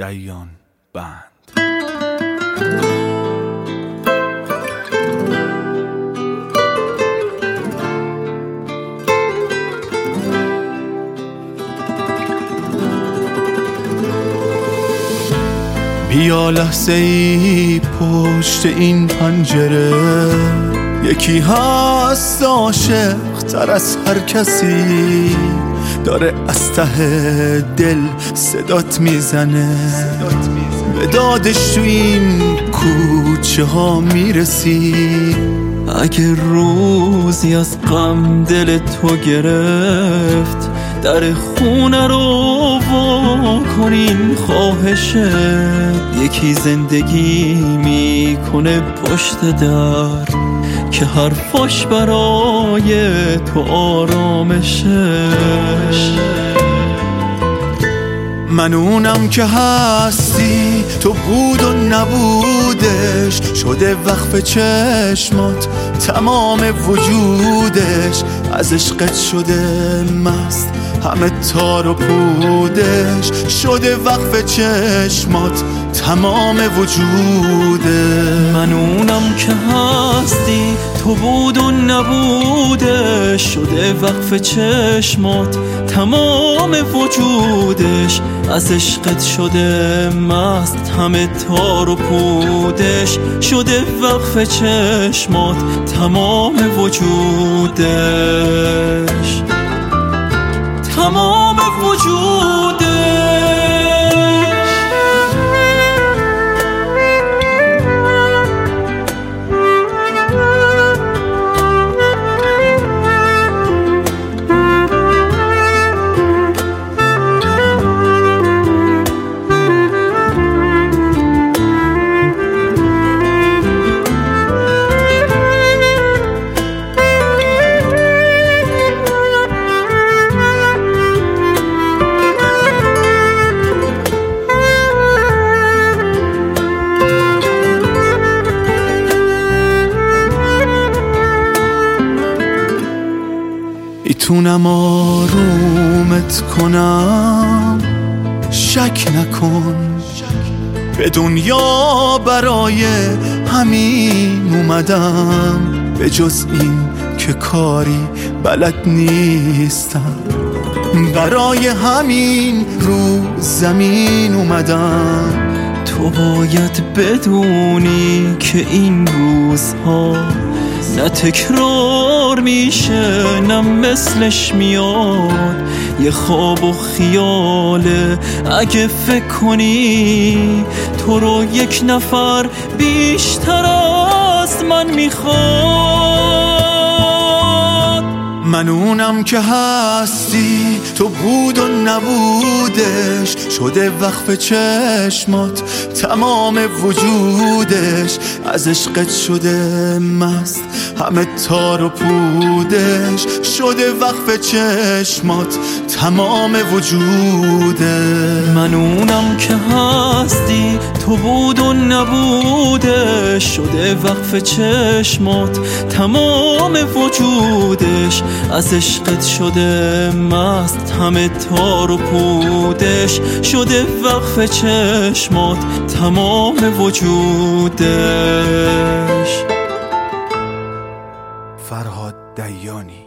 دیان بند. بیا لحظه ای پشت این پنجره، یکی هست عاشق تر از هر کسی، داره از ته دل صدات میزنه، به دادش تو این کوچه ها میرسی. اگه روزی از غم دل تو گرفت، در خونه رو وا کنین خواهشه. یکی زندگی میکنه پشت در که حرفاش برای تو آرامشه. من اونم که هستی، تو بود و نبودش، شده وقف چشمات تمام وجودش، از عشقت شده مست همه تار و پودش، شده وقف چشمات تمام وجودش. من اونم که هستی، تو بود و نبودش، شده وقف چشمات تمام وجودش، از عشقت شده مست همه تار و پودش، شده وقف چشمات تمام وجودش، تمام وجودش. میتونم آرومت کنم، شک نکن، به دنیا برای همین اومدم، به جز این که کاری بلد نیستم، برای همین رو زمین اومدم. تو باید بدونی که این روزها نه تکرار میشه نه مثلش میاد، یه خواب و خیاله. اگه فکر کنی تو رو یک نفر بیشتر از من میخواد. من اونم که هستی، تو بود و نبودش، شده وقف چشمات تمام وجودش، از عشقت شده مست همه تار و پودش، شده وقف چشمات تمام وجودش. من اونم که هستی، تو بود و نبودش، شده وقف چشمات تمام وجودش، از عشقت شده مست همه تار و پودش، شده وقف چشمات تمام وجودش. فرهاد دیانی.